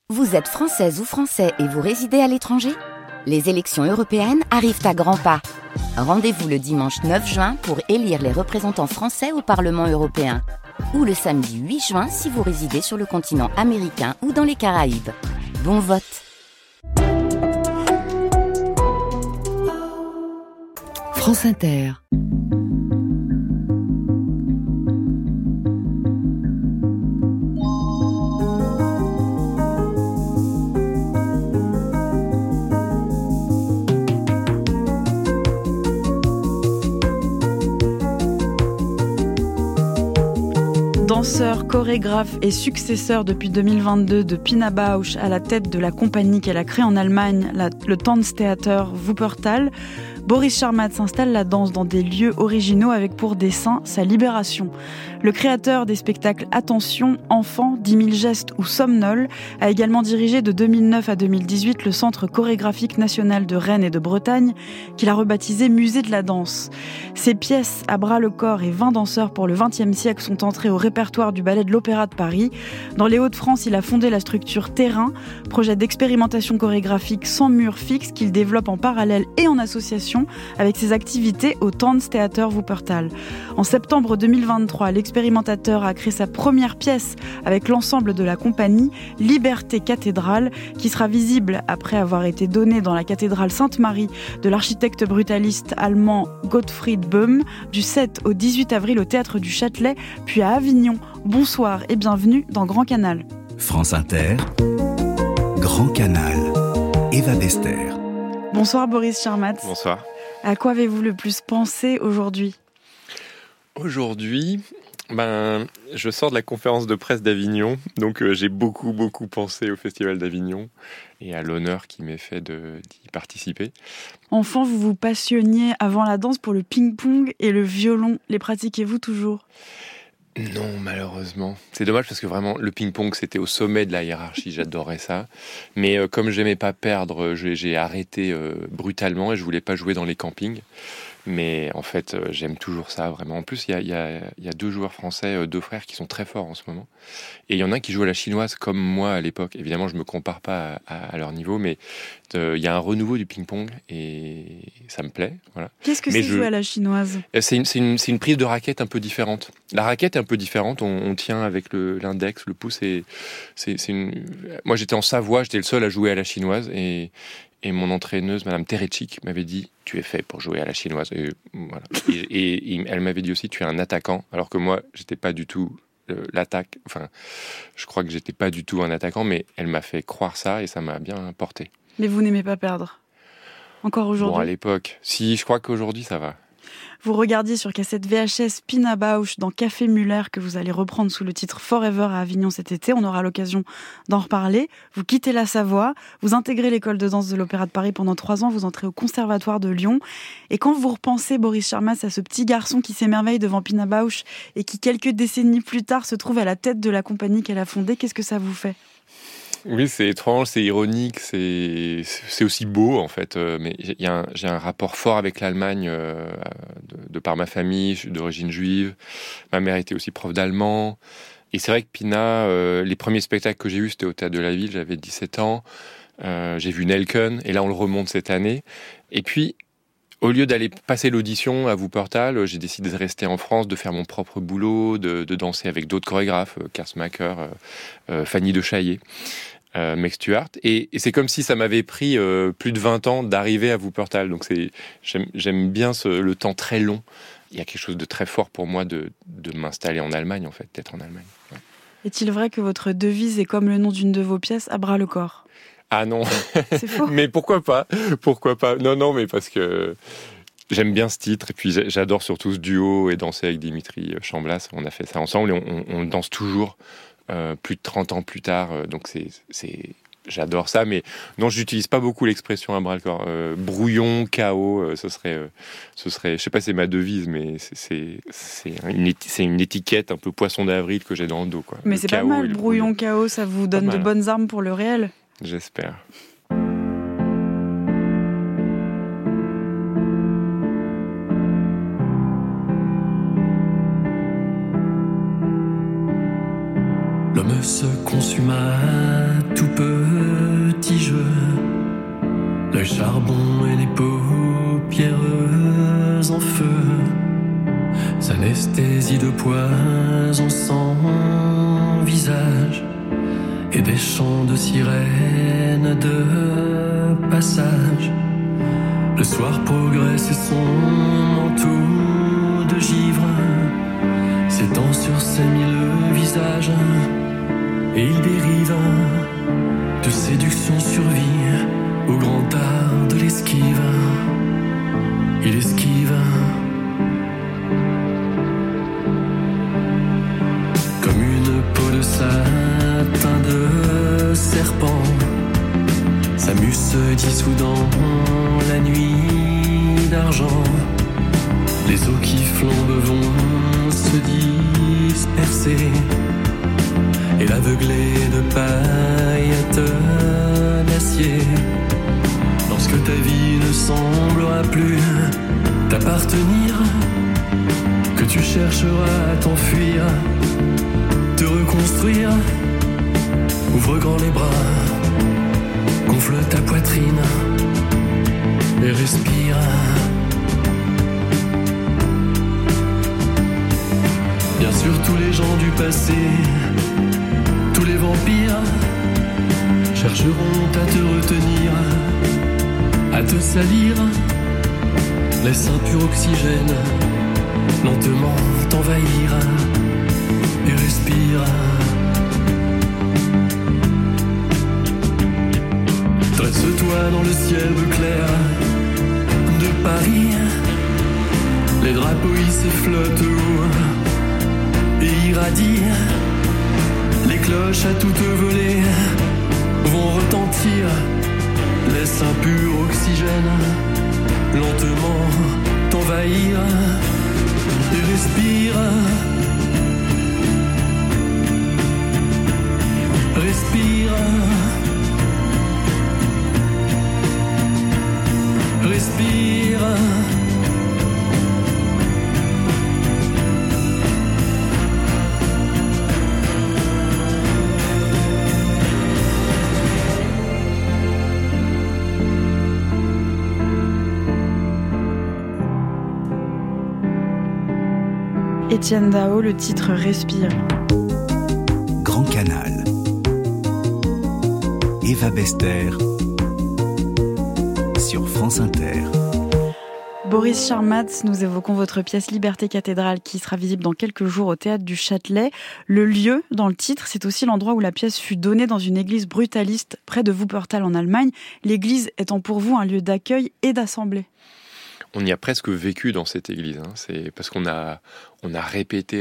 Vous êtes française ou français et vous résidez à l'étranger ? Les élections européennes arrivent à grands pas. Rendez-vous le dimanche 9 juin pour élire les représentants français au Parlement européen. Ou le samedi 8 juin si vous résidez sur le continent américain ou dans les Caraïbes. Bon vote! France Inter. Danseur, chorégraphe et successeur depuis 2022 de Pina Bausch à la tête de la compagnie qu'elle a créée en Allemagne, le Tanztheater Wuppertal, Boris Charmat s'installe la danse dans des lieux originaux avec pour dessein sa libération. Le créateur des spectacles Attention, Enfants, 10 000 gestes ou Somnol a également dirigé de 2009 à 2018 le Centre chorégraphique national de Rennes et de Bretagne qu'il a rebaptisé Musée de la danse. Ses pièces à bras le corps et 20 danseurs pour le XXe siècle sont entrées au répertoire du Ballet de l'Opéra de Paris. Dans les Hauts-de-France, il a fondé la structure Terrain, projet d'expérimentation chorégraphique sans mur fixe qu'il développe en parallèle et en association avec ses activités au Tanztheater Wuppertal. En septembre 2023, l'expérimentateur a créé sa première pièce avec l'ensemble de la compagnie Liberté Cathédrale, qui sera visible après avoir été donnée dans la cathédrale Sainte-Marie de l'architecte brutaliste allemand Gottfried Böhm du 7 au 18 avril au Théâtre du Châtelet, puis à Avignon. Bonsoir et bienvenue dans Grand Canal. France Inter, Grand Canal, Eva Bester. Bonsoir Boris Charmat. Bonsoir. À quoi avez-vous le plus pensé aujourd'hui ? Aujourd'hui, je sors de la conférence de presse d'Avignon, donc j'ai beaucoup pensé au Festival d'Avignon et à l'honneur qui m'est fait d'y participer. Enfant, vous vous passionniez avant la danse pour le ping-pong et le violon. Les pratiquez-vous toujours ? Non, malheureusement. C'est dommage parce que vraiment, le ping-pong, c'était au sommet de la hiérarchie. J'adorais ça. Mais comme j'aimais pas perdre, j'ai arrêté brutalement et je voulais pas jouer dans les campings. Mais en fait, j'aime toujours ça, vraiment. En plus, il y a deux joueurs français, deux frères qui sont très forts en ce moment. Et il y en a un qui joue à la chinoise comme moi à l'époque. Évidemment, je me compare pas à leur niveau, mais il y a un renouveau du ping-pong et ça me plaît. Voilà. Qu'est-ce que c'est jouer à la chinoise ? C'est une prise de raquette un peu différente. La raquette est un peu différente. On tient avec l'index, le pouce. Moi, j'étais en Savoie, j'étais le seul à jouer à la chinoise et mon entraîneuse, Madame Terechik, m'avait dit « Tu es fait pour jouer à la chinoise ». Et, voilà. et elle m'avait dit aussi « Tu es un attaquant ». Alors que moi, j'étais pas du tout l'attaque. Enfin, je crois que j'étais pas du tout un attaquant, mais elle m'a fait croire ça et ça m'a bien porté. Mais vous n'aimez pas perdre ? Encore aujourd'hui ? Bon, à l'époque. Si, je crois qu'aujourd'hui, ça va. Vous regardiez sur cassette VHS Pina Bausch dans Café Muller que vous allez reprendre sous le titre Forever à Avignon cet été. On aura l'occasion d'en reparler. Vous quittez la Savoie, vous intégrez l'école de danse de l'Opéra de Paris pendant 3 ans, vous entrez au Conservatoire de Lyon. Et quand vous repensez, Boris Charmat, à ce petit garçon qui s'émerveille devant Pina Bausch et qui, quelques décennies plus tard, se trouve à la tête de la compagnie qu'elle a fondée, qu'est-ce que ça vous fait ? Oui, c'est étrange, c'est ironique, c'est aussi beau en fait. Mais j'ai un rapport fort avec l'Allemagne de par ma famille, je suis d'origine juive. Ma mère était aussi prof d'allemand. Et c'est vrai que Pina, les premiers spectacles que j'ai eus, c'était au Théâtre de la Ville, j'avais 17 ans. J'ai vu Nelken, et là on le remonte cette année. Et puis, au lieu d'aller passer l'audition à Wuppertal, j'ai décidé de rester en France, de faire mon propre boulot, de danser avec d'autres chorégraphes, Kersmacher, Fanny de Chaillet. Meg Stuart, et c'est comme si ça m'avait pris plus de 20 ans d'arriver à Wuppertal, donc j'aime bien le temps très long. Il y a quelque chose de très fort pour moi de m'installer en Allemagne, en fait, d'être en Allemagne. Ouais. Est-il vrai que votre devise est comme le nom d'une de vos pièces, à bras le corps ? Ah non. C'est faux. Mais pourquoi pas ? Non, mais parce que j'aime bien ce titre, et puis j'adore surtout ce duo et danser avec Dimitri Chamblas. On a fait ça ensemble et on danse toujours. Plus de 30 ans plus tard, donc j'adore ça, mais non, j'utilise pas beaucoup l'expression à bras le corps. Brouillon, chaos, ce serait, je sais pas, c'est ma devise, mais c'est une étiquette un peu poisson d'avril que j'ai dans le dos, quoi. Mais le c'est pas mal, brouillon, chaos, ça vous donne de bonnes armes pour le réel. J'espère. L'homme se consuma tout petit jeu. L'œil charbon et les paupières en feu. S'anesthésie de poison sans visage. Et des chants de sirènes de passage. Le soir progresse et son manteau de givre s'étend sur ses 1000 visages. Et il dérive de séduction survie au grand art de l'esquive. Il esquive comme une peau de satin de serpent. Sa muse se dissout dans la nuit d'argent. Les eaux qui flambent vont se disperser. Et l'aveuglé de paillettes d'acier. Lorsque ta vie ne semblera plus t'appartenir, que tu chercheras à t'enfuir, te reconstruire, ouvre grand les bras, gonfle ta poitrine et respire. Bien sûr, tous les gens du passé, tous les vampires chercheront à te retenir, à te salir. Laisse un pur oxygène lentement t'envahir et respire. Dresse-toi dans le ciel bleu clair de Paris. Les drapeaux hissés flottent haut et irradient. Les cloches à toute volée vont retentir. Laisse un pur oxygène lentement t'envahir et respire. Respire. Respire. Étienne Dao, le titre Respire. Grand Canal. Eva Bester sur France Inter. Boris Charmatz, nous évoquons votre pièce Liberté Cathédrale qui sera visible dans quelques jours au Théâtre du Châtelet. Le lieu, dans le titre, c'est aussi l'endroit où la pièce fut donnée dans une église brutaliste près de Wuppertal en Allemagne. L'église étant pour vous un lieu d'accueil et d'assemblée. On y a presque vécu dans cette église. C'est parce qu'on a répété,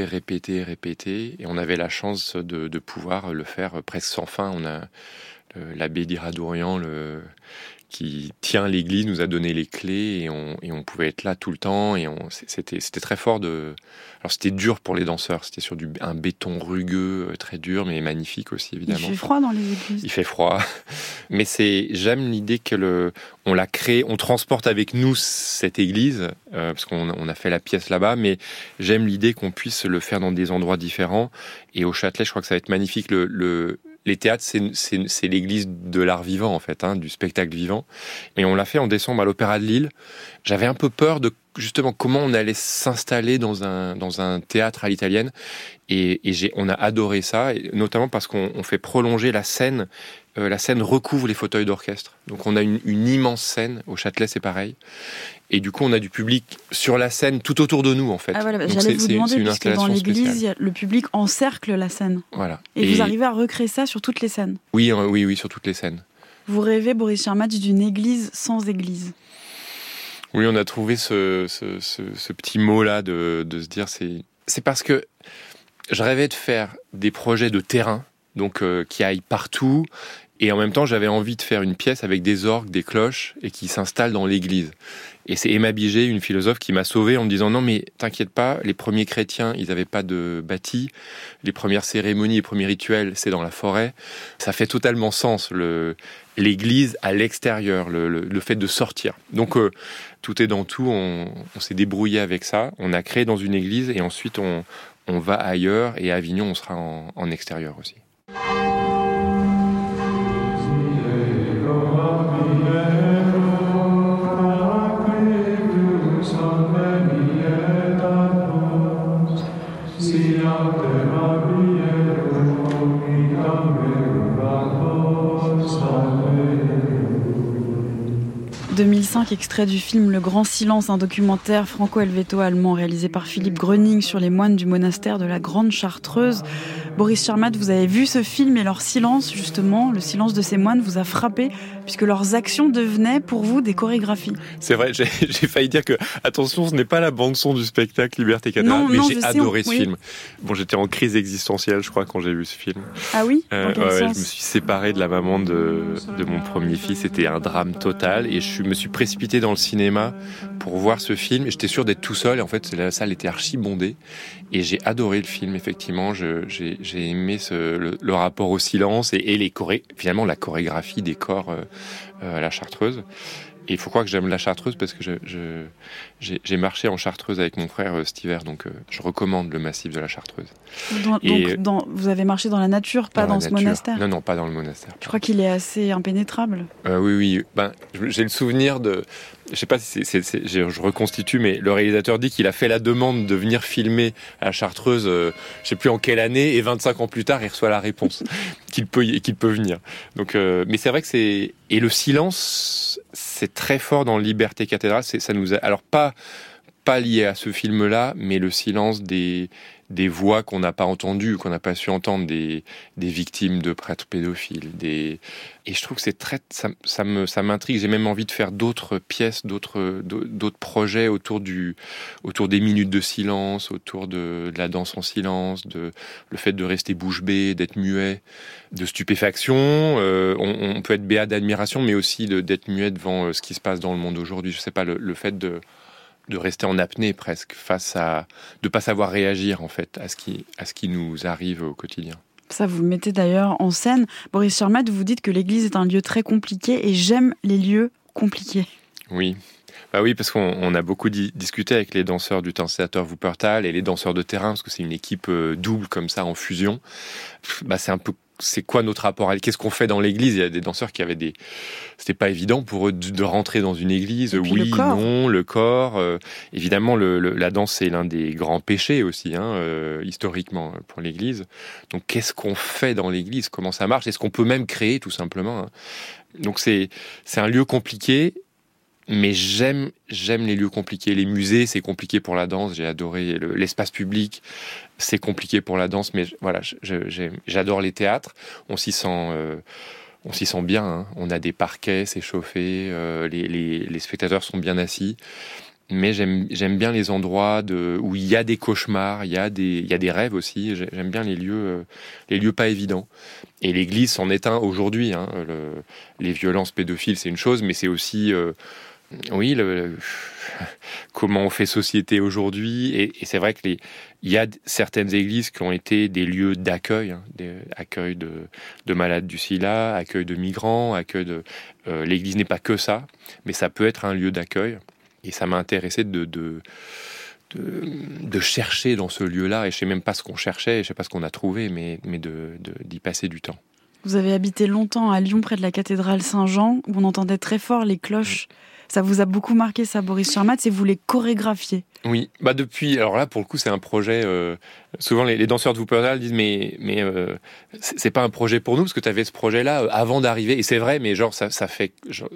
et on avait la chance de pouvoir le faire presque sans fin. On a l'abbé d'Iradourian, qui tient l'église, nous a donné les clés et on pouvait être là tout le temps. Et c'était très fort. Alors c'était dur pour les danseurs. C'était sur un béton rugueux, très dur, mais magnifique aussi, évidemment. Il fait froid dans les églises. Il fait froid. Mais j'aime l'idée que on l'a créé, on transporte avec nous cette église, parce qu'on a fait la pièce là-bas, mais j'aime l'idée qu'on puisse le faire dans des endroits différents. Et au Châtelet, je crois que ça va être magnifique. Les théâtres, c'est l'église de l'art vivant, en fait, du spectacle vivant. Et on l'a fait en décembre à l'Opéra de Lille. J'avais un peu peur de, justement, comment on allait s'installer dans un théâtre à l'italienne. Et on a adoré ça, et notamment parce qu'on fait prolonger la scène. La scène recouvre les fauteuils d'orchestre. Donc on a une immense scène. Au Châtelet, c'est pareil. Et du coup, on a du public sur la scène tout autour de nous, en fait. Ah voilà, donc j'allais vous demander, puisque dans l'église, spéciale. le public encercle la scène. Voilà. Et vous arrivez à recréer ça sur toutes les scènes. Oui, sur toutes les scènes. Vous rêvez, Boris Charmatz, d'une église sans église. Oui, on a trouvé ce petit mot-là de se dire, c'est parce que je rêvais de faire des projets de terrain, donc qui aillent partout. Et en même temps, j'avais envie de faire une pièce avec des orgues, des cloches, et qui s'installent dans l'église. Et c'est Emma Biget, une philosophe, qui m'a sauvé en me disant « Non, mais t'inquiète pas, les premiers chrétiens, ils n'avaient pas de bâti. Les premières cérémonies, les premiers rituels, c'est dans la forêt. » Ça fait totalement sens, l'église à l'extérieur, le fait de sortir. Donc, tout est dans tout. On s'est débrouillé avec ça. On a créé dans une église, et ensuite, on va ailleurs. Et à Avignon, on sera en extérieur aussi. 2005, extrait du film Le Grand Silence, un documentaire franco-helvéto-allemand réalisé par Philippe Gröning sur les moines du monastère de la Grande Chartreuse. Boris Ciermat, vous avez vu ce film et leur silence, justement, le silence de ces moines vous a frappé puisque leurs actions devenaient pour vous des chorégraphies. C'est vrai, j'ai failli dire que, attention, ce n'est pas la bande-son du spectacle Liberté Cathédrale, mais j'ai adoré ce film. Bon, j'étais en crise existentielle, je crois, quand j'ai vu ce film. Ah oui ? Je me suis séparé de la maman de mon premier fils, c'était un drame total, et je me suis précipité dans le cinéma pour voir ce film, et j'étais sûr d'être tout seul, et en fait, la salle était archi bondée, et j'ai adoré le film, effectivement, j'ai aimé le rapport au silence, et finalement la chorégraphie des corps à la Chartreuse. Et il faut croire que j'aime la Chartreuse parce que j'ai marché en Chartreuse avec mon frère cet hiver, donc je recommande le massif de la Chartreuse. Vous avez marché dans la nature, pas dans ce monastère ? Non, pas dans le monastère. Je crois qu'il est assez impénétrable. Oui. J'ai le souvenir de... Je sais pas si je reconstitue, mais le réalisateur dit qu'il a fait la demande de venir filmer à la Chartreuse, je sais plus en quelle année, et 25 ans plus tard, il reçoit la réponse qu'il peut venir. Donc, mais c'est vrai que et le silence, c'est très fort dans Liberté Cathédrale. Ça nous a, alors pas lié à ce film-là, mais le silence des voix qu'on n'a pas entendues, qu'on n'a pas su entendre, des victimes de prêtres pédophiles. Et je trouve que ça m'intrigue. J'ai même envie de faire d'autres pièces, d'autres projets autour des minutes de silence, autour de la danse en silence, le fait de rester bouche bée, d'être muet, de stupéfaction. On peut être béat d'admiration, mais aussi d'être muet devant ce qui se passe dans le monde aujourd'hui. Je sais pas, le fait de rester en apnée presque de pas savoir réagir en fait à ce qui nous arrive au quotidien. Ça, vous le mettez d'ailleurs en scène. Boris Ciermat, vous dites que l'église est un lieu très compliqué et j'aime les lieux compliqués. Oui. Oui, parce qu'on a beaucoup discuté avec les danseurs du Tanztheater Wuppertal et les danseurs de terrain, parce que c'est une équipe double comme ça en fusion. C'est quoi notre rapport à... Qu'est-ce qu'on fait dans l'église ? Il y a des danseurs qui avaient c'était pas évident pour eux de rentrer dans une église. Oui, non, le corps. Évidemment, la danse, c'est l'un des grands péchés aussi, historiquement, pour l'église. Donc, qu'est-ce qu'on fait dans l'église ? Comment ça marche ? Est-ce qu'on peut même créer, tout simplement ? Donc, c'est un lieu compliqué. Mais j'aime les lieux compliqués. Les musées, c'est compliqué pour la danse. J'ai adoré l'espace public, c'est compliqué pour la danse. Mais voilà, j'adore les théâtres. On s'y sent bien. On a des parquets, c'est chauffé. Les spectateurs sont bien assis. Mais j'aime bien les endroits où il y a des cauchemars, il y a des rêves aussi. J'aime bien les lieux pas évidents. Et l'église s'en est un aujourd'hui. Les violences pédophiles, c'est une chose, mais c'est aussi... comment on fait société aujourd'hui, et c'est vrai qu'il y a certaines églises qui ont été des lieux d'accueil, accueil de malades du SIDA, accueil de migrants, l'église n'est pas que ça, mais ça peut être un lieu d'accueil, et ça m'a intéressé de chercher dans ce lieu-là, et je sais même pas ce qu'on cherchait, je sais pas ce qu'on a trouvé, mais d'y passer du temps. Vous avez habité longtemps à Lyon, près de la cathédrale Saint-Jean, où on entendait très fort les cloches. Ça vous a beaucoup marqué, ça, Boris Ciermat, c'est vous les chorégraphiez. Oui, depuis, alors là, pour le coup, c'est un projet... souvent, les danseurs de Wuppertal disent, mais c'est pas un projet pour nous, parce que tu avais ce projet-là avant d'arriver, et c'est vrai, mais ça fait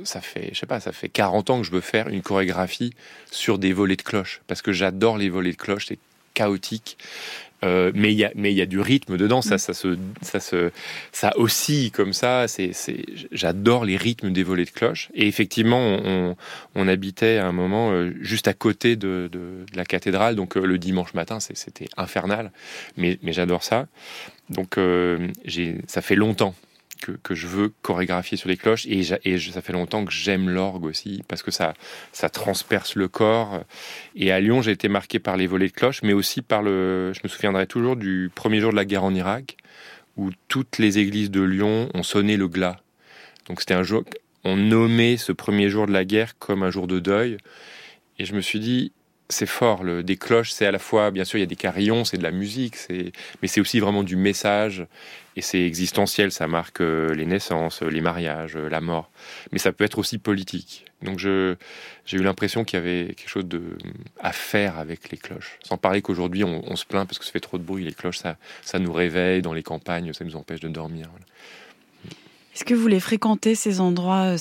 40 ans que je veux faire une chorégraphie sur des volées de cloches, parce que j'adore les volées de cloches, c'est chaotique. Mais il y a du rythme dedans, ça oscille comme ça. J'adore les rythmes des volées de cloche. Et effectivement, on habitait à un moment juste à côté de la cathédrale, donc le dimanche matin, c'était infernal. Mais j'adore ça. Donc ça fait longtemps que je veux chorégraphier sur les cloches, et ça fait longtemps que j'aime l'orgue aussi, parce que ça transperce le corps. Et à Lyon, j'ai été marqué par les volées de cloches, mais aussi je me souviendrai toujours du premier jour de la guerre en Irak, où toutes les églises de Lyon ont sonné le glas. Donc c'était un jour, on nommait ce premier jour de la guerre comme un jour de deuil, et je me suis dit, c'est fort, des cloches, c'est à la fois, bien sûr, il y a des carillons, c'est de la musique, mais c'est aussi vraiment du message, et c'est existentiel, ça marque les naissances, les mariages, la mort, mais ça peut être aussi politique. Donc j'ai eu l'impression qu'il y avait quelque chose à faire avec les cloches, sans parler qu'aujourd'hui on se plaint parce que ça fait trop de bruit, les cloches, ça nous réveille dans les campagnes, ça nous empêche de dormir. Voilà. Est-ce que vous les fréquentez, ces endroits sacrés ?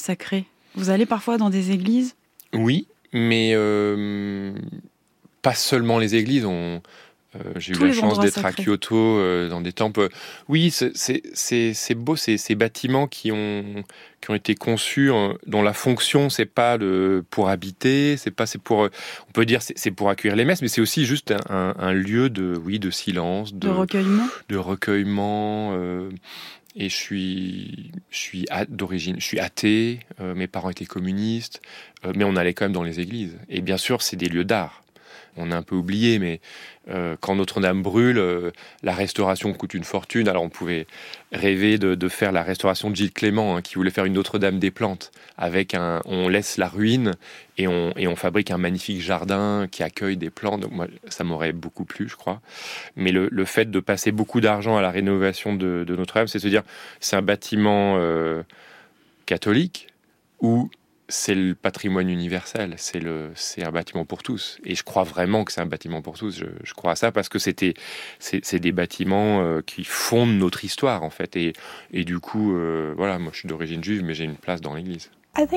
Vous allez parfois dans des églises ? Oui, mais pas seulement les églises. J'ai eu la chance d'être à Kyoto dans des temples. Oui, c'est beau, ces bâtiments qui ont été conçus, dont la fonction c'est pas pour habiter, c'est pour, on peut dire c'est pour accueillir les messes, mais c'est aussi juste un lieu de silence, de recueillement. Et je suis d'origine, je suis athée. Mes parents étaient communistes, mais on allait quand même dans les églises. Et bien sûr, c'est des lieux d'art. On a un peu oublié, mais quand Notre-Dame brûle, la restauration coûte une fortune. Alors on pouvait rêver de faire la restauration de Gilles Clément, qui voulait faire une Notre-Dame des Plantes. On laisse la ruine et on fabrique un magnifique jardin qui accueille des plantes. Donc moi, ça m'aurait beaucoup plu, je crois. Mais le fait de passer beaucoup d'argent à la rénovation de Notre-Dame, c'est se dire, c'est un bâtiment catholique où c'est le patrimoine universel, c'est un bâtiment pour tous. Et je crois vraiment que c'est un bâtiment pour tous. Je crois à ça parce que c'est des bâtiments qui fondent notre histoire, en fait. Et du coup, voilà, moi je suis d'origine juive, mais j'ai une place dans l'église.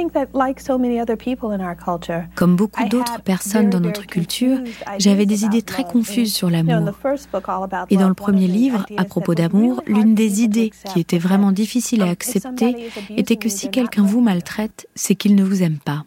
Comme beaucoup d'autres personnes dans notre culture, j'avais des idées très confuses sur l'amour. Et dans le premier livre, à propos d'amour, l'une des idées qui était vraiment difficile à accepter était que si quelqu'un vous maltraite, c'est qu'il ne vous aime pas.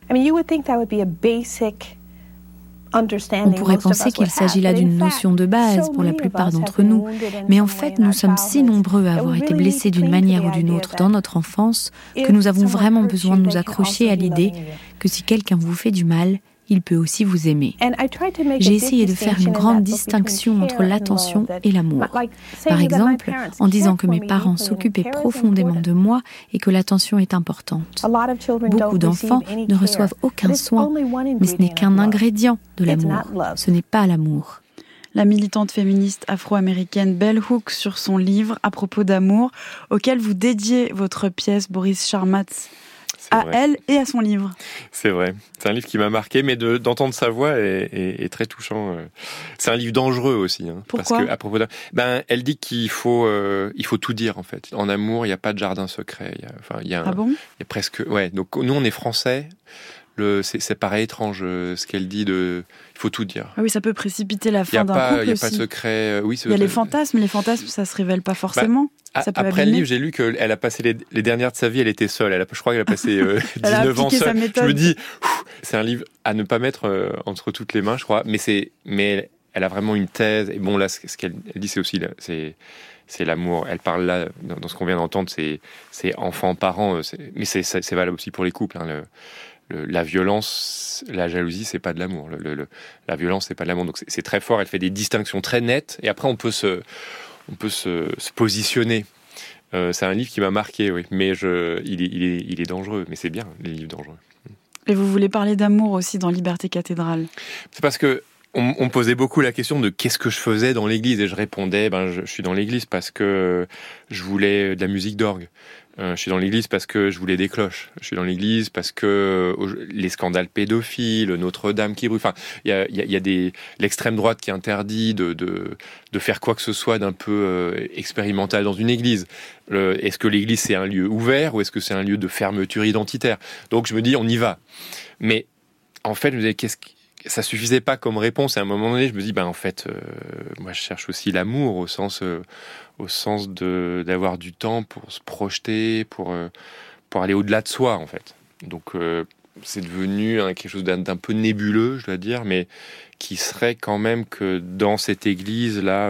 On pourrait penser qu'il s'agit là d'une notion de base pour la plupart d'entre nous, mais en fait, nous sommes si nombreux à avoir été blessés d'une manière ou d'une autre dans notre enfance que nous avons vraiment besoin de nous accrocher à l'idée que si quelqu'un vous fait du mal, il peut aussi vous aimer. J'ai essayé de faire une grande distinction entre l'attention et l'amour. Par exemple, en disant que mes parents s'occupaient profondément de moi et que l'attention est importante. Beaucoup d'enfants ne reçoivent aucun soin, mais ce n'est qu'un ingrédient de l'amour. Ce n'est pas l'amour. La militante féministe afro-américaine Bell Hooks sur son livre à propos d'amour, auquel vous dédiez votre pièce, Boris Charmatz, à elle et à son livre. C'est vrai. C'est un livre qui m'a marqué, mais d'entendre sa voix est très touchant. C'est un livre dangereux aussi. Pourquoi ? Parce que, à propos elle dit qu'il faut tout dire, en fait. En amour, il n'y a pas de jardin secret. Il y a presque... Ouais. Donc, nous, on est français. C'est pareil étrange ce qu'elle dit il faut tout dire. Ah oui, ça peut précipiter la fin d'un couple aussi. Il n'y a pas de secret. Oui, il y a les fantasmes, ça se révèle pas forcément. Après le livre, j'ai lu qu'elle a passé les dernières de sa vie, elle était seule. Je crois qu'elle a passé 19 ans seule. Je me dis, c'est un livre à ne pas mettre entre toutes les mains, je crois. Mais elle a vraiment une thèse. Et bon, là, ce qu'elle dit, c'est aussi c'est l'amour. Elle parle là, dans ce qu'on vient d'entendre, c'est enfant-parent. Mais c'est valable aussi pour les couples. La violence, la jalousie, c'est pas de l'amour. La violence, c'est pas de l'amour. Donc c'est très fort. Elle fait des distinctions très nettes. Et après, on peut se positionner. C'est un livre qui m'a marqué, oui. Mais il est dangereux. Mais c'est bien, les livres dangereux. Et vous voulez parler d'amour aussi dans Liberté cathédrale ? C'est parce que on posait beaucoup la question de qu'est-ce que je faisais dans l'église. Et je répondais, je suis dans l'église parce que je voulais de la musique d'orgue. Je suis dans l'église parce que je voulais des cloches. Je suis dans l'église parce que les scandales pédophiles, Notre-Dame qui brûle. Enfin, il y a l'extrême droite qui interdit de faire quoi que ce soit d'un peu expérimental dans une église. Est-ce que l'église c'est un lieu ouvert ou est-ce que c'est un lieu de fermeture identitaire ? Donc je me dis on y va. Mais en fait, je me disais ça suffisait pas comme réponse. Et à un moment donné, je me dis moi je cherche aussi l'amour au sens d'avoir du temps pour se projeter, pour aller au-delà de soi, en fait. Donc, c'est devenu quelque chose d'un peu nébuleux, je dois dire, mais qui serait quand même que dans cette église-là,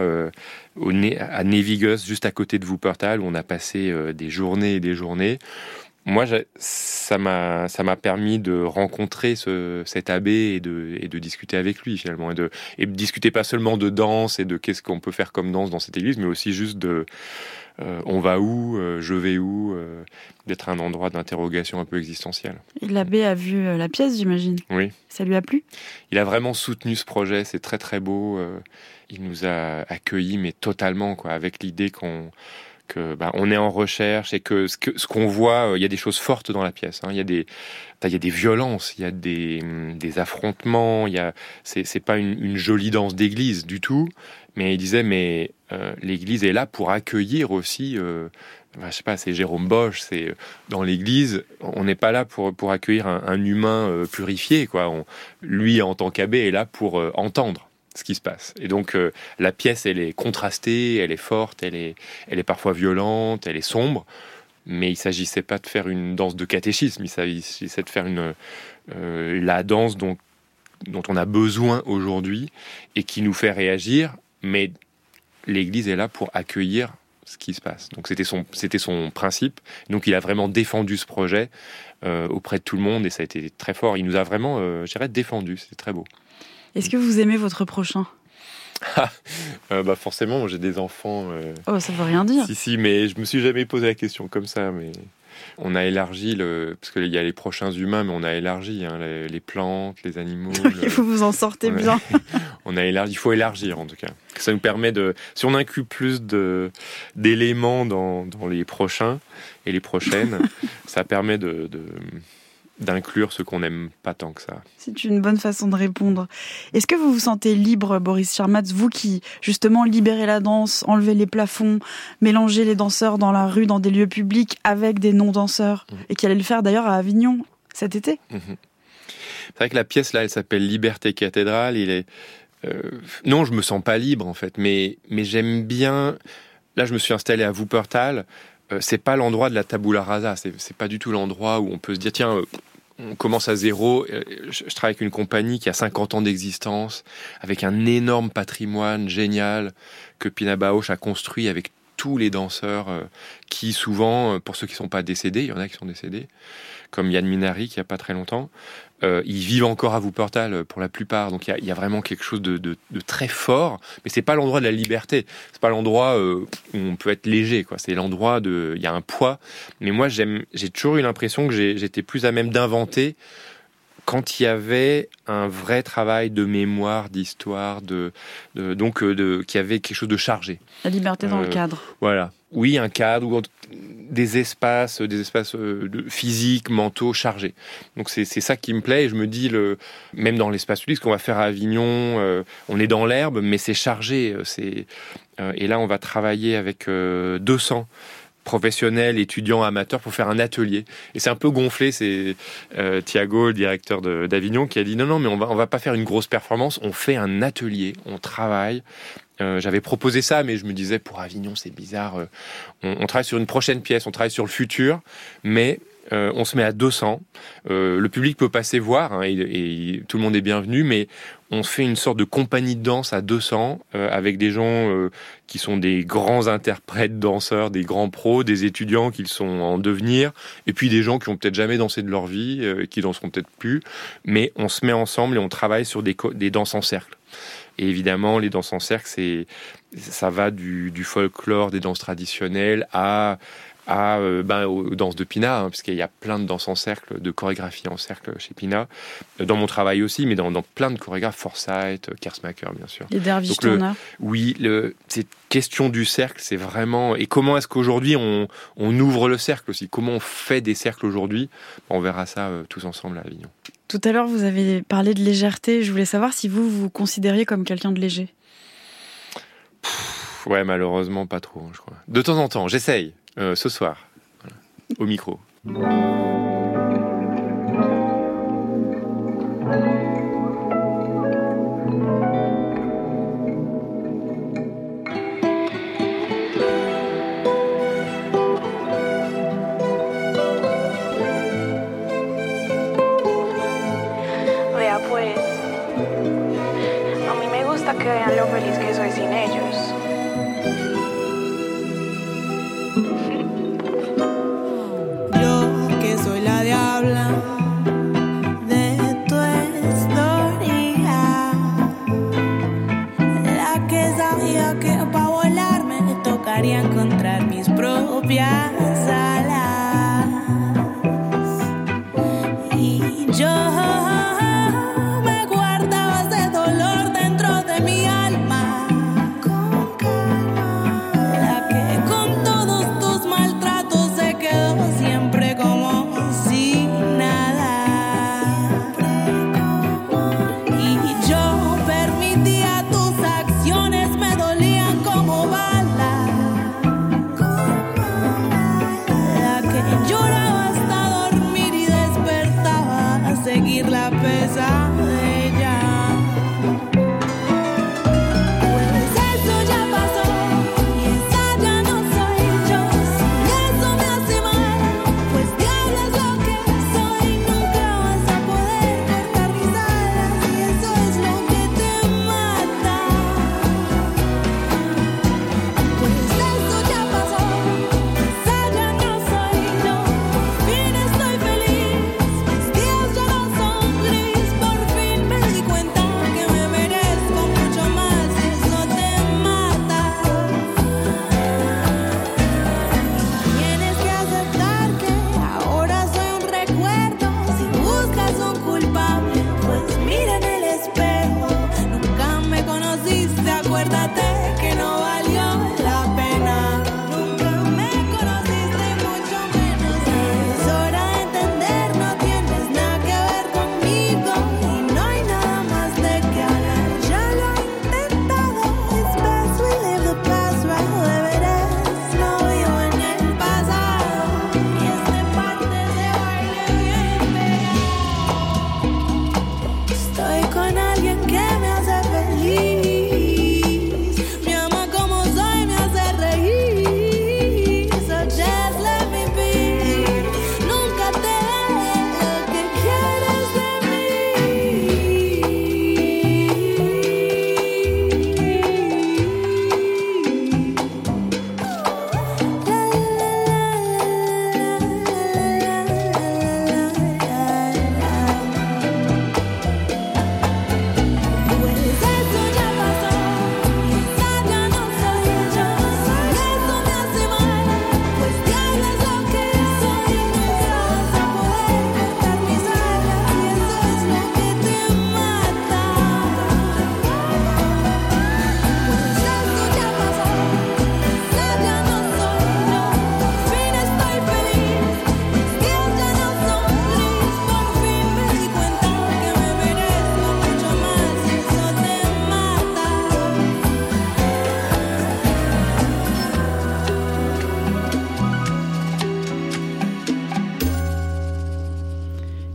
à Nevigus, juste à côté de Wuppertal, où on a passé des journées et des journées, moi, ça m'a permis de rencontrer cet abbé et de discuter avec lui finalement et de discuter pas seulement de danse et de qu'est-ce qu'on peut faire comme danse dans cette église, mais aussi juste de on va où, je vais où, d'être un endroit d'interrogation un peu existentielle. Et l'abbé a vu la pièce, j'imagine. Oui. Ça lui a plu ? Il a vraiment soutenu ce projet, c'est très très beau. Il nous a accueillis mais totalement avec l'idée on est en recherche et que ce qu'on voit, il y a des choses fortes dans la pièce. Il y a des violences, il y a des affrontements. C'est pas une jolie danse d'église du tout. Mais il disait, l'église est là pour accueillir aussi. Je sais pas, c'est Jérôme Bosch. C'est dans l'église, on n'est pas là pour accueillir un humain purifié, quoi. Lui, en tant qu'abbé, est là pour entendre ce qui se passe. Et donc, la pièce, elle est contrastée, elle est forte, elle est parfois violente, elle est sombre. Mais il s'agissait pas de faire une danse de catéchisme. Il s'agissait de faire la danse dont on a besoin aujourd'hui et qui nous fait réagir. Mais l'Église est là pour accueillir ce qui se passe. Donc c'était son principe. Donc il a vraiment défendu ce projet auprès de tout le monde et ça a été très fort. Il nous a vraiment, défendu. C'était très beau. Est-ce que vous aimez votre prochain ? Forcément, moi, j'ai des enfants. Oh, ça veut rien dire. Si, mais je me suis jamais posé la question comme ça. Mais on a élargi parce qu'il y a les prochains humains, mais on a élargi les plantes, les animaux. Vous vous en sortez bien. On a élargi. Il faut élargir en tout cas. Ça nous permet si on inclut plus d'éléments dans les prochains et les prochaines, ça permet d'inclure ce qu'on n'aime pas tant que ça. C'est une bonne façon de répondre. Est-ce que vous vous sentez libre, Boris Charmatz, vous qui, justement, libérez la danse, enlevez les plafonds, mélangez les danseurs dans la rue, dans des lieux publics, avec des non-danseurs, et qui allez le faire d'ailleurs à Avignon cet été ? C'est vrai que la pièce, là, elle s'appelle Liberté cathédrale. Non, je me sens pas libre, en fait, mais j'aime bien... Là, je me suis installé à Wuppertal. C'est pas l'endroit de la tabula rasa, c'est pas du tout l'endroit où on peut se dire tiens, on commence à zéro. Je travaille avec une compagnie qui a 50 ans d'existence, avec un énorme patrimoine génial que Pina Bausch a construit avec tous les danseurs qui souvent, pour ceux qui sont pas décédés, il y en a qui sont décédés, comme Yann Minari qui a pas très longtemps, ils vivent encore à Wuppertal pour la plupart, donc il y a vraiment quelque chose de très fort, mais c'est pas l'endroit de la liberté, c'est pas l'endroit où on peut être léger, quoi. C'est l'endroit il y a un poids, mais moi j'ai toujours eu l'impression que j'étais plus à même d'inventer quand il y avait un vrai travail de mémoire, d'histoire, donc qui avait quelque chose de chargé. La liberté dans le cadre. Voilà. Oui, un cadre ou des espaces physiques, mentaux chargés. Donc c'est ça qui me plaît et je me dis même dans l'espace public, ce qu'on va faire à Avignon, on est dans l'herbe, mais c'est chargé. Et là, on va travailler avec 200 professionnels, étudiants, amateurs pour faire un atelier. Et c'est un peu gonflé, c'est Thiago, le directeur d'Avignon, qui a dit non, mais on va pas faire une grosse performance, on fait un atelier, on travaille. J'avais proposé ça, mais je me disais pour Avignon c'est bizarre. On travaille sur une prochaine pièce, on travaille sur le futur, mais on se met à 200. Le public peut passer voir et tout le monde est bienvenu, mais on fait une sorte de compagnie de danse à 200 avec des gens qui sont des grands interprètes, danseurs, des grands pros, des étudiants qui sont en devenir, et puis des gens qui ont peut-être jamais dansé de leur vie, qui danseront peut-être plus. Mais on se met ensemble et on travaille sur des danses en cercle. Et évidemment, les danses en cercle, ça va du folklore, des danses traditionnelles aux danses de Pina, puisqu'il y a plein de danses en cercle, de chorégraphie en cercle chez Pina. Dans mon travail aussi, mais dans plein de chorégraphes, Forsyth, Kersmacher, bien sûr. Et Dervish Turner. Oui, cette question du cercle, c'est vraiment... Et comment est-ce qu'aujourd'hui, on ouvre le cercle aussi ? Comment on fait des cercles aujourd'hui ? On verra ça tous ensemble à Avignon. Tout à l'heure, vous avez parlé de légèreté. Je voulais savoir si vous vous considériez comme quelqu'un de léger. Ouais, malheureusement, pas trop, je crois. De temps en temps, j'essaye. Ce soir, voilà, au micro. Vea pues, a mí me gusta que vean lo feliz que soy sin ellos. Yo que soy la diabla de tu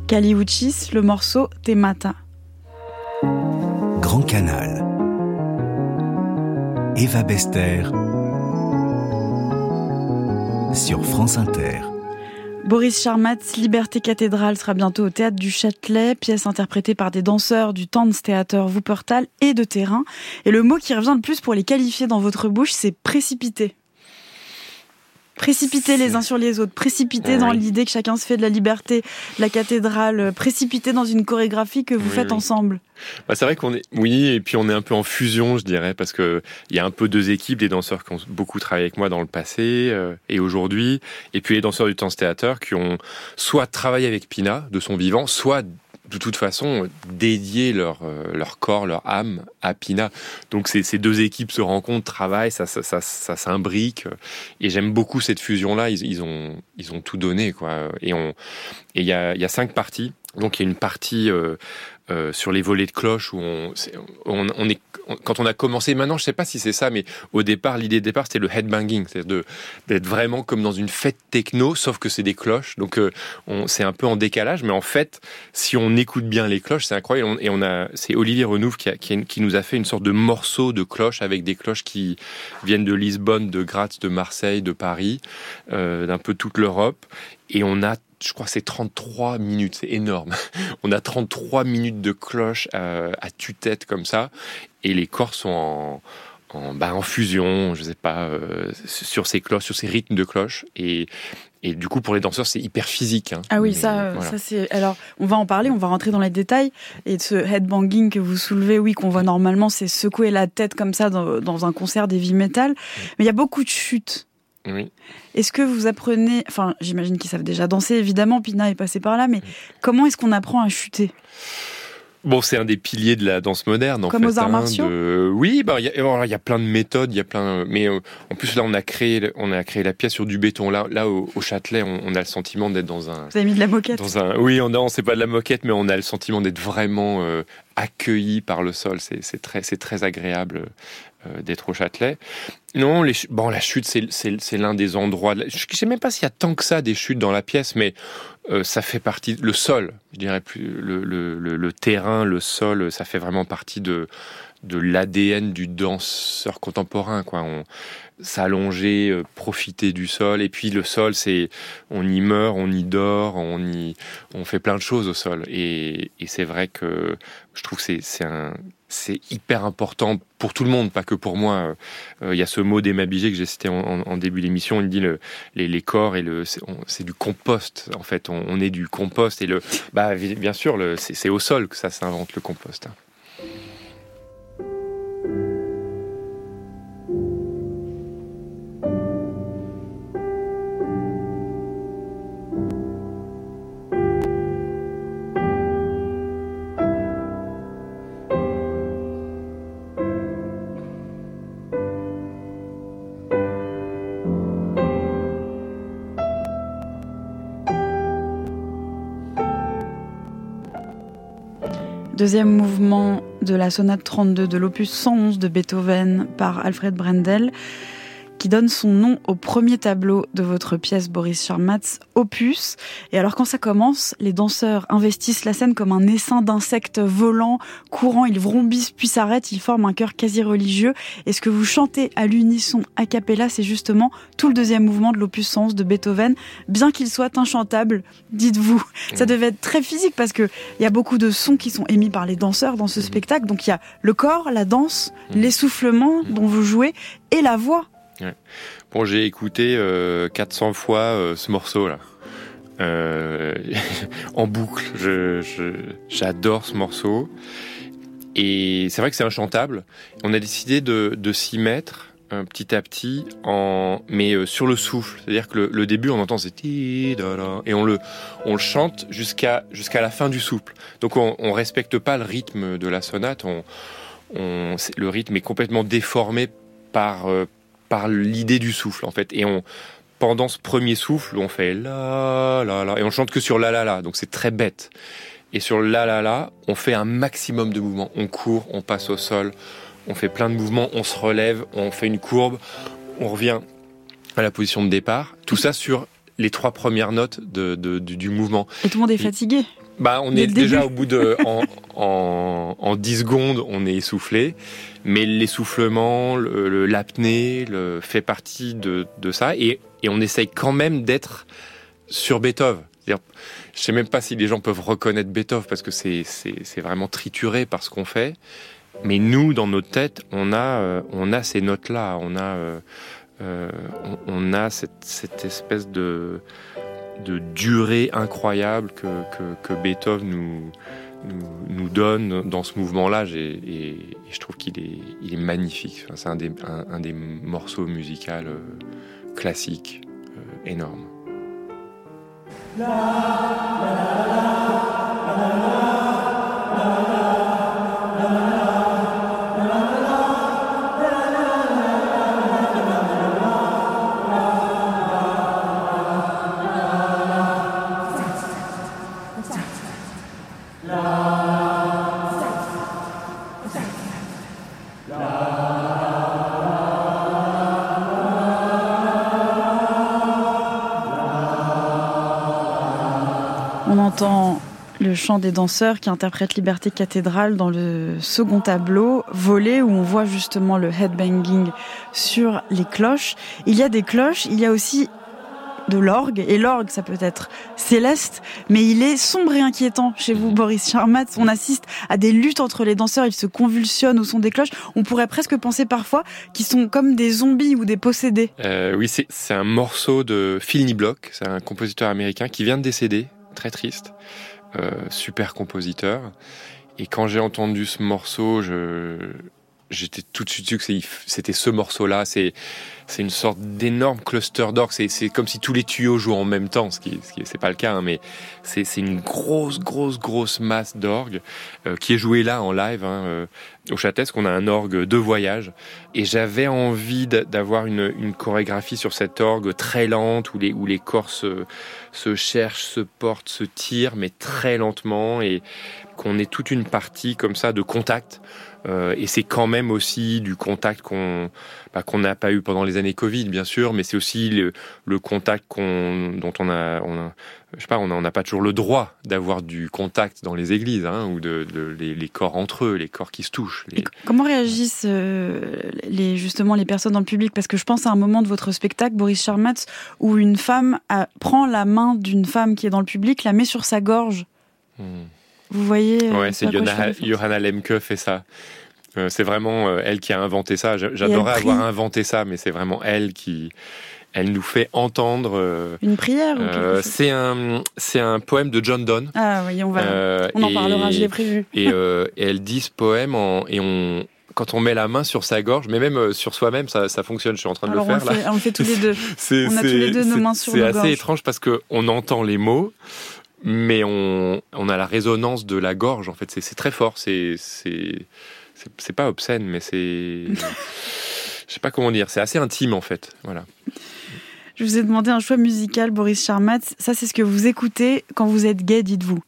Kali Uchis, le morceau Te Mata. Grand Canal. Eva Bester sur France Inter. Boris Charmatz, Liberté cathédrale sera bientôt au Théâtre du Châtelet, pièce interprétée par des danseurs du Tanztheater Wuppertal et de terrain. Et le mot qui revient le plus pour les qualifier dans votre bouche, c'est précipiter. Précipiter les uns sur les autres, précipiter dans l'idée que chacun se fait de la liberté, de la cathédrale, précipiter dans une chorégraphie que vous faites ensemble. Bah, c'est vrai qu'on est, et puis on est un peu en fusion, je dirais, parce que il y a un peu deux équipes, des danseurs qui ont beaucoup travaillé avec moi dans le passé et aujourd'hui, et puis les danseurs du Tanztheater qui ont soit travaillé avec Pina de son vivant, soit de toute façon dédié leur corps, leur âme à Pina. Donc ces deux équipes se rencontrent, travaillent, ça s'imbrique. Et j'aime beaucoup cette fusion-là. Ils ont tout donné, quoi. Et il y a 5 parties. Donc il y a une partie sur les volées de cloches où quand on a commencé, maintenant je sais pas si c'est ça, mais au départ, l'idée de départ c'était le headbanging, c'est-à-dire d'être vraiment comme dans une fête techno, sauf que c'est des cloches, donc c'est un peu en décalage, mais en fait, si on écoute bien les cloches, c'est incroyable. Et c'est Olivier Renouf qui nous a fait une sorte de morceau de cloches avec des cloches qui viennent de Lisbonne, de Graz, de Marseille, de Paris, d'un peu toute l'Europe, et on a, je crois que c'est 33 minutes, c'est énorme. On a 33 minutes de cloche à tue-tête comme ça, et les corps sont en fusion, je sais pas, sur ces cloches, sur ces rythmes de cloche, et du coup pour les danseurs c'est hyper physique. Ah oui, ça c'est. Alors on va en parler, on va rentrer dans les détails, et de ce headbanging que vous soulevez, oui, qu'on voit normalement, c'est secouer la tête comme ça dans un concert d'heavy metal, mais il y a beaucoup de chutes. Oui. Est-ce que vous apprenez, enfin j'imagine qu'ils savent déjà danser, évidemment, Pina est passé par là, mais comment est-ce qu'on apprend à chuter ? Bon, c'est un des piliers de la danse moderne, comme aux arts martiaux. Oui, il y a plein de méthodes, mais en plus là on a créé la pièce sur du béton. Là au Châtelet, on a le sentiment d'être dans un. Vous avez mis de la moquette. Oui, c'est pas de la moquette, mais on a le sentiment d'être vraiment accueilli par le sol. C'est très agréable d'être au Châtelet. Non, la chute, c'est l'un des endroits. Je sais même pas s'il y a tant que ça des chutes dans la pièce, mais ça fait partie. Le sol, je dirais plus le terrain, le sol, ça fait vraiment partie de l'ADN du danseur contemporain, quoi. S'allonger, profiter du sol, et puis le sol, on y meurt, on y dort, on fait plein de choses au sol, et c'est vrai que je trouve que c'est hyper important pour tout le monde, pas que pour moi. Il y a ce mot d'Emma Biget que j'ai cité en début d'émission, il dit les corps et c'est du compost, en fait, on est du compost, et bien sûr, c'est au sol que ça s'invente, le compost. Deuxième mouvement de la sonate 32 de l'opus 111 de Beethoven par Alfred Brendel, qui donne son nom au premier tableau de votre pièce, Boris Charmatz, Opus. Et alors quand ça commence, les danseurs investissent la scène comme un essaim d'insectes volants, courants, ils vrombissent puis s'arrêtent, ils forment un chœur quasi religieux. Et ce que vous chantez à l'unisson a cappella, c'est justement tout le deuxième mouvement de l'opus 111 de Beethoven, bien qu'il soit inchantable, dites-vous. Ça devait être très physique parce que il y a beaucoup de sons qui sont émis par les danseurs dans ce spectacle. Donc il y a le corps, la danse, l'essoufflement dont vous jouez et la voix. Ouais. Bon, j'ai écouté 400 fois ce morceau-là. En boucle. J'adore ce morceau. Et c'est vrai que c'est inchantable. On a décidé de s'y mettre petit à petit, mais sur le souffle. C'est-à-dire que le début, on entend c'est et on le chante jusqu'à la fin du souffle. Donc on respecte pas le rythme de la sonate. Le rythme est complètement déformé par l'idée du souffle, en fait. Et pendant ce premier souffle, on fait la la la, et on chante que sur la la la, donc c'est très bête. Et sur la la la, on fait un maximum de mouvements. On court, on passe au sol, on fait plein de mouvements, on se relève, on fait une courbe, on revient à la position de départ. Tout ça sur les 3 premières notes du mouvement. Et tout le monde est fatigué. On est déjà au bout de... En 10 secondes, on est essoufflé. Mais l'essoufflement, l'apnée fait partie de ça. Et on essaye quand même d'être sur Beethoven. C'est-à-dire, je ne sais même pas si les gens peuvent reconnaître Beethoven parce que c'est vraiment trituré par ce qu'on fait. Mais nous, dans notre tête, on a ces notes-là. On a cette espèce de durée incroyable que Beethoven nous donne dans ce mouvement-là. Et je trouve qu'il est magnifique. Enfin, c'est un des morceaux musicaux classiques énormes. On entend le chant des danseurs qui interprètent Liberté cathédrale dans le second tableau, Volée, où on voit justement le headbanging sur les cloches. Il y a des cloches, il y a aussi de l'orgue, et l'orgue, ça peut être céleste, mais il est sombre et inquiétant chez vous, Boris Charmatz. On assiste à des luttes entre les danseurs, ils se convulsionnent au son des cloches. On pourrait presque penser parfois qu'ils sont comme des zombies ou des possédés. Oui, c'est un morceau de Phil Niblock, c'est un compositeur américain qui vient de décéder, très triste, super compositeur. Et quand j'ai entendu ce morceau, j'étais tout de suite sûr que c'était ce morceau-là. C'est une sorte d'énorme cluster d'orgue. C'est comme si tous les tuyaux jouent en même temps, ce qui c'est pas le cas, hein, mais c'est une grosse masse d'orgue qui est jouée là en live au Châtesque. On a un orgue de voyage et j'avais envie d'avoir une chorégraphie sur cet orgue très lente où les corps se cherchent, se portent, se tirent, mais très lentement, et qu'on ait toute une partie comme ça de contact. Et c'est quand même aussi du contact qu'on n'a pas eu pendant les années Covid, bien sûr, mais c'est aussi le contact dont on n'a pas toujours le droit d'avoir du contact dans les églises, hein, ou les corps entre eux, les corps qui se touchent. Comment réagissent justement les personnes dans le public? Parce que je pense à un moment de votre spectacle, Boris Charmatz, où une femme prend la main d'une femme qui est dans le public, la met sur sa gorge. Vous voyez? Ouais, c'est Johanna Lemke fait ça. C'est vraiment elle qui a inventé ça. J'adorais avoir inventé ça, mais c'est vraiment elle elle nous fait entendre. Une prière ou quelque chose. C'est un poème de John Donne. Ah oui, on en parlera, je l'ai prévu. Et elle dit ce poème quand on met la main sur sa gorge, mais même sur soi-même, ça fonctionne. Je suis en train de le faire là. On le fait tous les deux. On a tous les deux nos mains sur nos gorges. C'est assez étrange parce que on entend les mots, mais on a la résonance de la gorge. En fait, c'est très fort. C'est pas obscène, mais c'est... Je sais pas comment dire. C'est assez intime, en fait. Voilà. Je vous ai demandé un choix musical, Boris Charmatz. Ça, c'est ce que vous écoutez quand vous êtes gai, dites-vous.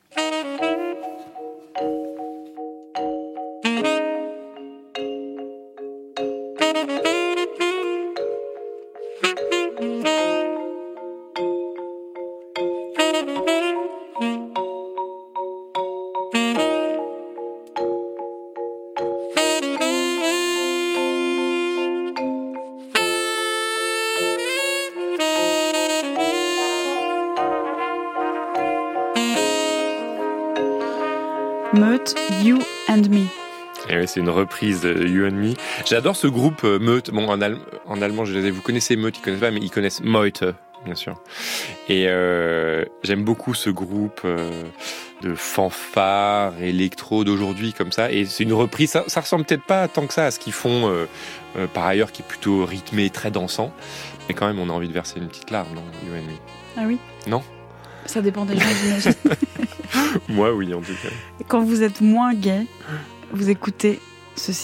Meute, You and Me. Et oui, c'est une reprise de You and Me. J'adore ce groupe Meute. Bon, en allemand, vous connaissez Meute, ils connaissent pas, mais ils connaissent Meute, bien sûr. Et j'aime beaucoup ce groupe de fanfare électro d'aujourd'hui comme ça. Et c'est une reprise. Ça ressemble peut-être pas tant que ça à ce qu'ils font par ailleurs, qui est plutôt rythmé, très dansant. Mais quand même, on a envie de verser une petite larme dans You and Me. Ah oui? Non? Ça dépend des gens, j'imagine. Moi, oui, en tout cas. Quand vous êtes moins gai, vous écoutez ceci.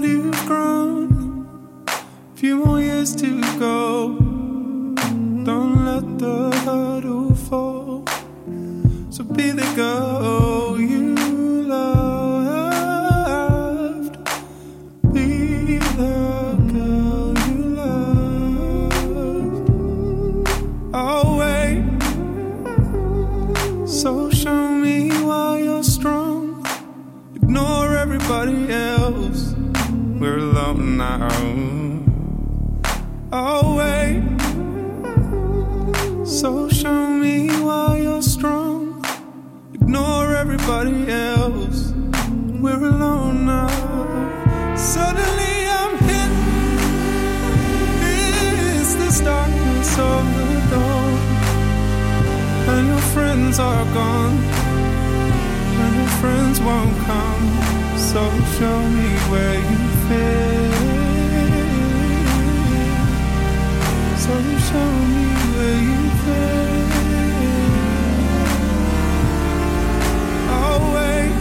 old you've grown, a few more years to go. Don't let the hurdle fall. So be the girl you loved. Be the girl you loved. I'll wait. So show me why you're strong. Ignore everybody else. We're alone now. I'll wait. So show me why you're strong. Ignore everybody else. We're alone now. Suddenly I'm hit. It's this darkness of the dawn. And your friends are gone. And your friends won't come. So show me where you fit. So show me where you fit. I'll wait.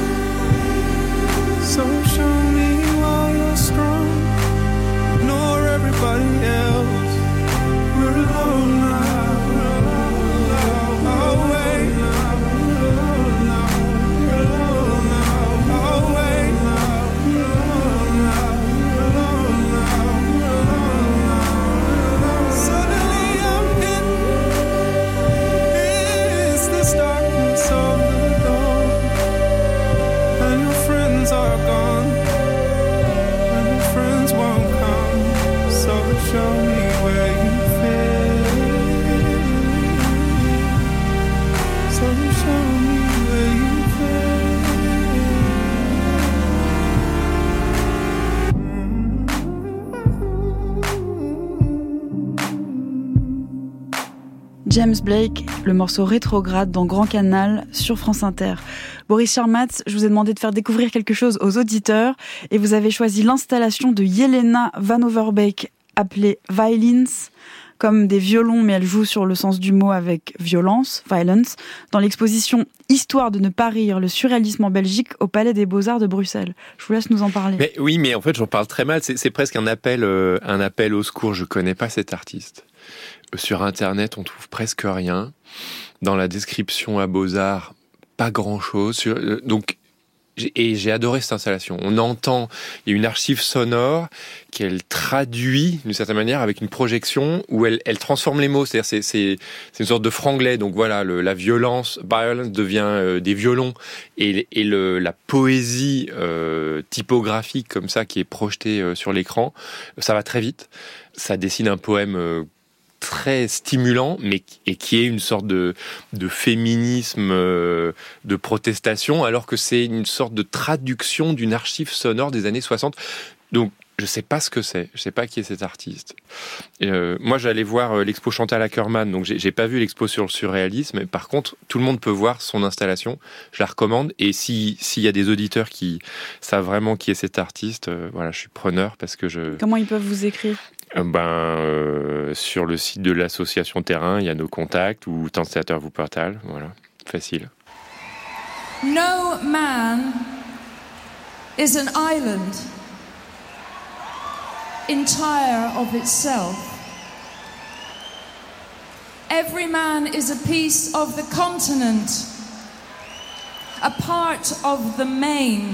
So show me why you're strong. Ignore everybody else. We're alone now. I'll wait. I'll wait. Suddenly I'm hit. It's this darkness of the dawn. And your friends are gone. And your friends won't come. So show me where you fit. So show me where you James Blake, le morceau Rétrograde dans Grand Canal sur France Inter. Boris Charmatz, je vous ai demandé de faire découvrir quelque chose aux auditeurs et vous avez choisi l'installation de Jelena Van Overbeek appelée Violins, comme des violons, mais elle joue sur le sens du mot avec violence, violence, dans l'exposition Histoire de ne pas rire, le surréalisme en Belgique au Palais des Beaux-Arts de Bruxelles. Je vous laisse nous en parler. Mais oui, mais en fait, j'en parle très mal. C'est presque un appel au secours. Je connais pas cet artiste. Sur Internet, on trouve presque rien. Dans la description à Beaux-Arts, pas grand-chose. Donc, j'ai adoré cette installation. On entend, il y a une archive sonore qu'elle traduit d'une certaine manière avec une projection où elle transforme les mots. C'est-à-dire c'est une sorte de franglais. Donc voilà, la violence devient des violons et la poésie typographique comme ça qui est projetée sur l'écran, ça va très vite. Ça dessine un poème très stimulant, et qui est une sorte de féminisme, de protestation, alors que c'est une sorte de traduction d'une archive sonore des années 60. Donc, je sais pas ce que c'est. Je sais pas qui est cet artiste. Moi, j'allais voir l'expo Chantal Ackerman, donc j'ai pas vu l'expo sur le surréalisme. Mais par contre, tout le monde peut voir son installation. Je la recommande. Et s'il y a des auditeurs qui savent vraiment qui est cet artiste, voilà, je suis preneur parce que Comment ils peuvent vous écrire ? Sur le site de l'association Terrain, il y a nos contacts ou Tanz Theater Wuppertal, voilà, facile. No man is an island, entire of itself. Every man is a piece of the continent, a part of the main.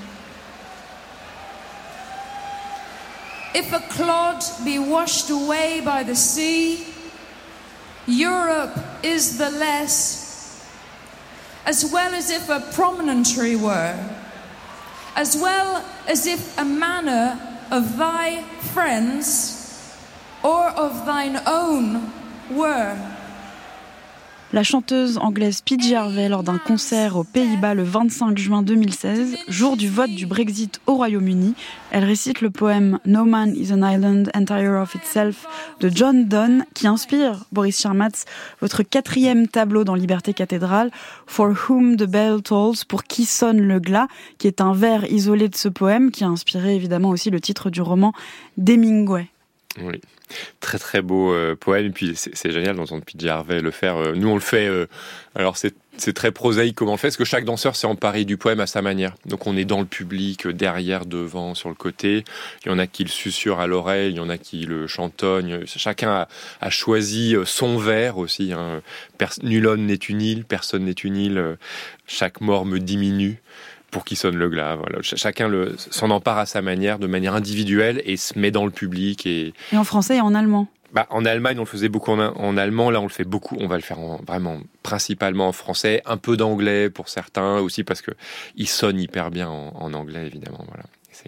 If a clod be washed away by the sea, Europe is the less, as well as if a promontory were, as well as if a manor of thy friends or of thine own were. La chanteuse anglaise Pidgey Harvey, lors d'un concert aux Pays-Bas le 25 juin 2016, jour du vote du Brexit au Royaume-Uni, elle récite le poème « No man is an island, entire of itself » de John Donne, qui inspire, Boris Charmatz, votre 4e tableau dans Liberté Cathédrale, « For whom the bell tolls », pour qui sonne le glas, qui est un vers isolé de ce poème, qui a inspiré évidemment aussi le titre du roman d'Hemingway. Oui. Très très beau poème, et puis c'est génial d'entendre Pidgey Harvey le faire. Nous on le fait, alors c'est C'est très prosaïque comment on le fait, parce que chaque danseur s'est emparé du poème à sa manière. Donc on est dans le public, derrière, devant, sur le côté. Il y en a qui le susurrent à l'oreille, il y en a qui le chantognent. Chacun a choisi son vers aussi. Hein. Nul homme n'est une île, personne n'est une île. Chaque mort me diminue pour qu'il sonne le glas. Voilà. Chacun s'en empare à sa manière, de manière individuelle, et se met dans le public. Et en français et en allemand? En Allemagne, on le faisait beaucoup en allemand. Là, on le fait beaucoup. On va le faire vraiment principalement en français. Un peu d'anglais pour certains aussi, parce que il sonne hyper bien en anglais, évidemment. Voilà.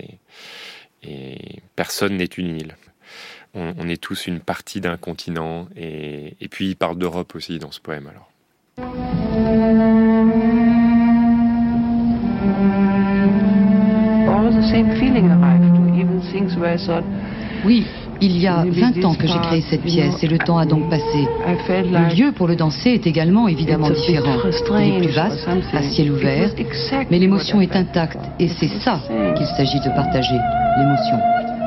Et personne n'est une île. On est tous une partie d'un continent. Et puis, il parle d'Europe aussi dans ce poème, alors. Oui, il y a 20 ans que j'ai créé cette pièce et le temps a donc passé. Le lieu pour le danser est également évidemment différent. Il est plus vaste, à ciel ouvert, mais l'émotion est intacte et c'est ça qu'il s'agit de partager, l'émotion.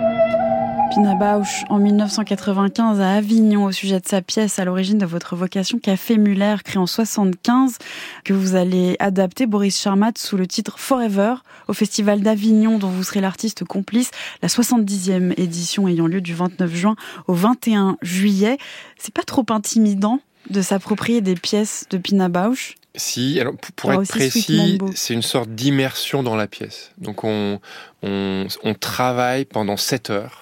Pina Bausch, en 1995 à Avignon, au sujet de sa pièce à l'origine de votre vocation, Café Muller, créée en 1975, que vous allez adapter, Boris Charmat, sous le titre Forever, au Festival d'Avignon, dont vous serez l'artiste complice, la 70e édition ayant lieu du 29 juin au 21 juillet. C'est pas trop intimidant de s'approprier des pièces de Pina Bausch ? Si, alors pour être précis, c'est une sorte d'immersion dans la pièce. Donc on travaille pendant 7 heures.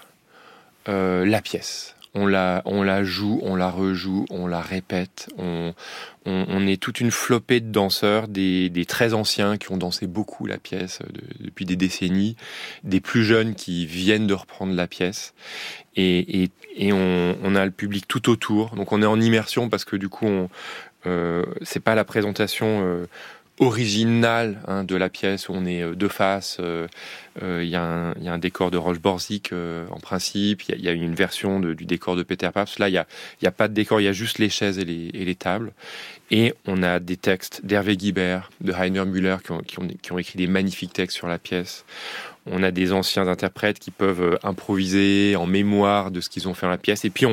La pièce. On la joue, on la rejoue, on la répète. On est toute une flopée de danseurs, des très anciens qui ont dansé beaucoup la pièce depuis des décennies, des plus jeunes qui viennent de reprendre la pièce. Et on a le public tout autour. Donc on est en immersion parce que du coup, c'est pas la présentation originale de la pièce où on est de face. Il y a un décor de Roche Borzik en principe. Il y a une version du décor de Peter Pabst. Là, il y a pas de décor. Il y a juste les chaises et les tables. Et on a des textes d'Hervé Guibert, de Heiner Müller qui ont écrit des magnifiques textes sur la pièce. On a des anciens interprètes qui peuvent improviser en mémoire de ce qu'ils ont fait dans la pièce. Et puis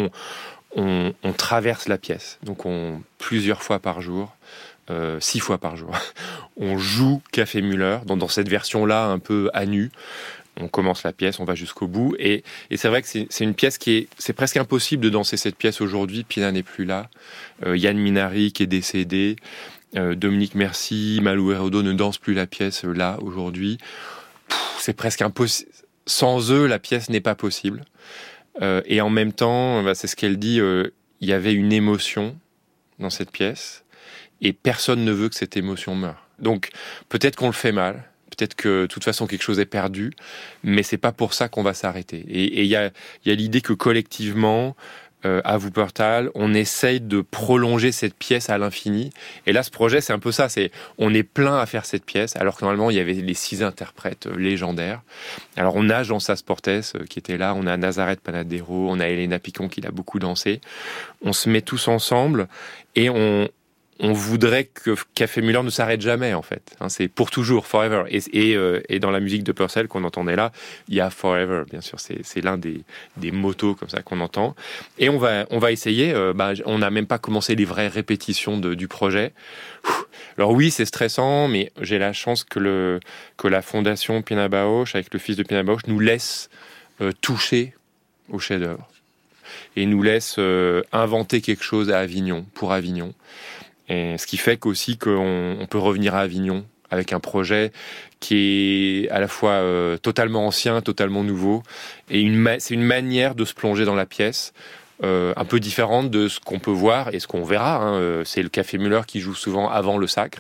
on traverse la pièce. Donc plusieurs fois par jour. 6 fois par jour. On joue Café Muller, dans cette version-là, un peu à nu. On commence la pièce, on va jusqu'au bout. Et c'est vrai que c'est une pièce c'est presque impossible de danser cette pièce aujourd'hui. Pina n'est plus là. Yann Minary qui est décédé. Dominique Merci, Malou Hérodo ne dansent plus la pièce là, aujourd'hui. C'est presque impossible. Sans eux, la pièce n'est pas possible. Et en même temps, c'est ce qu'elle dit, il y avait une émotion dans cette pièce. Et personne ne veut que cette émotion meure. Donc, peut-être qu'on le fait mal, peut-être que, de toute façon, quelque chose est perdu, mais c'est pas pour ça qu'on va s'arrêter. Et il y a l'idée que, collectivement, à Wuppertal, on essaye de prolonger cette pièce à l'infini. Et là, ce projet, c'est un peu ça. On est plein à faire cette pièce, alors que normalement, il y avait les 6 interprètes légendaires. Alors, on a Jean Sasportes qui était là, on a Nazareth Panadero, on a Elena Picon qui l'a beaucoup dansé. On se met tous ensemble et on voudrait que Café Muller ne s'arrête jamais, en fait. C'est pour toujours, forever. Et dans la musique de Purcell qu'on entendait là, il y a forever, bien sûr. C'est l'un des motos comme ça qu'on entend. Et on va essayer. On n'a même pas commencé les vraies répétitions du projet. Alors oui, c'est stressant, mais j'ai la chance que la fondation Pina Bausch, avec le fils de Pina Bausch, nous laisse toucher au chef-d'œuvre et nous laisse inventer quelque chose à Avignon, pour Avignon. Et ce qui fait qu'aussi qu'on peut revenir à Avignon avec un projet qui est à la fois totalement ancien, totalement nouveau. Et c'est une manière de se plonger dans la pièce, un peu différente de ce qu'on peut voir et ce qu'on verra. C'est le Café Muller qui joue souvent avant le Sacre.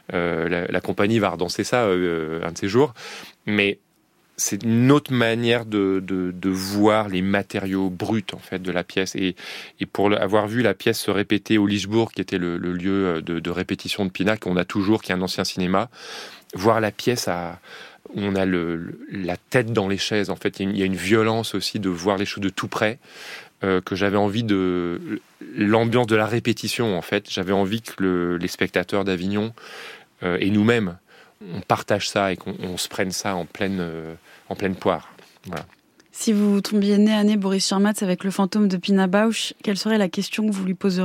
La compagnie va redanser ça un de ces jours. Mais c'est une autre manière de voir les matériaux bruts en fait de la pièce. Et pour avoir vu la pièce se répéter au Lichbourg, qui était le lieu de répétition de Pina, qu'on a toujours, qui est un ancien cinéma, voir la pièce où on a la tête dans les chaises. En fait, il y a une violence aussi de voir les choses de tout près, que j'avais envie l'ambiance de la répétition. En fait, j'avais envie que les spectateurs d'Avignon et nous-mêmes, on partage ça et qu'on se prenne ça en pleine poire. Voilà. Si vous tombiez nez à nez, Boris Charmat, avec le fantôme de Pina Bausch, quelle serait la question que vous lui poseriez ?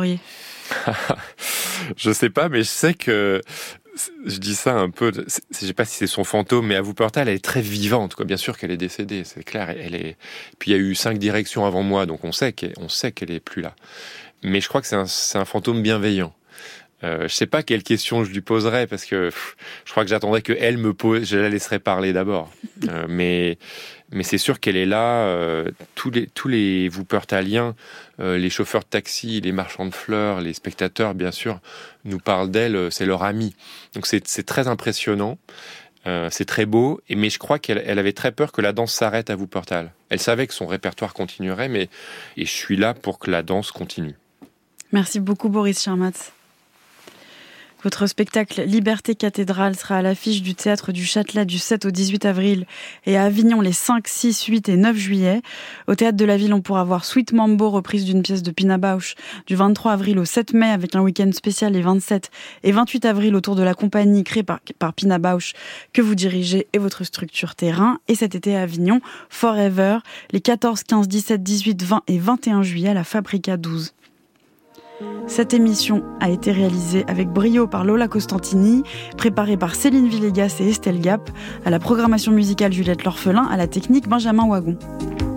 Je sais pas, mais je sais que je dis ça un peu. Je sais pas si c'est son fantôme, mais à Wuppertal, elle est très vivante, quoi. Bien sûr qu'elle est décédée, c'est clair. Elle est. Puis il y a eu 5 directions avant moi, donc on sait qu'elle est plus là. Mais je crois que c'est un fantôme bienveillant. Je sais pas quelle question je lui poserais parce que je crois que j'attendrais qu'elle me pose. Je la laisserai parler d'abord. Mais c'est sûr qu'elle est là. Tous les Wuppertaliens, les chauffeurs de taxi, les marchands de fleurs, les spectateurs, bien sûr, nous parlent d'elle. C'est leur amie. Donc c'est très impressionnant. C'est très beau. Mais je crois qu'elle avait très peur que la danse s'arrête à Wuppertal. Elle savait que son répertoire continuerait, et je suis là pour que la danse continue. Merci beaucoup, Boris Charmatz. Votre spectacle Liberté Cathédrale sera à l'affiche du Théâtre du Châtelet du 7 au 18 avril et à Avignon les 5, 6, 8 et 9 juillet. Au Théâtre de la Ville, on pourra voir Sweet Mambo, reprise d'une pièce de Pina Bausch, du 23 avril au 7 mai avec un week-end spécial les 27 et 28 avril autour de la compagnie créée par Pina Bausch que vous dirigez et votre structure Terrain. Et cet été à Avignon, Forever, les 14, 15, 17, 18, 20 et 21 juillet à la Fabrica 12. Cette émission a été réalisée avec brio par Lola Costantini, préparée par Céline Villegas et Estelle Gap, à la programmation musicale Juliette L'Orphelin, à la technique Benjamin Wagon.